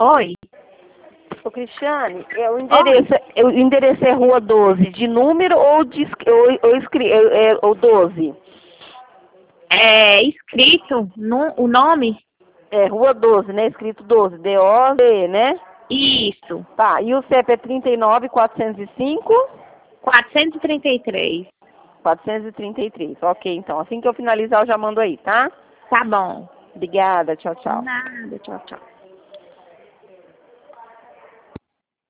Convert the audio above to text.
Oi. Ô, Cristiane, o endereço é Rua 12, de número ou 12? É escrito no, o nome? É, Rua 12, né? Escrito 12, D-O-Z, né? Isso. Tá, e o CEP é 39.405? 433. 433, ok, então. Assim que eu finalizar, eu já mando aí, tá? Tá bom. Obrigada, tchau, tchau. Nada. Tchau, tchau.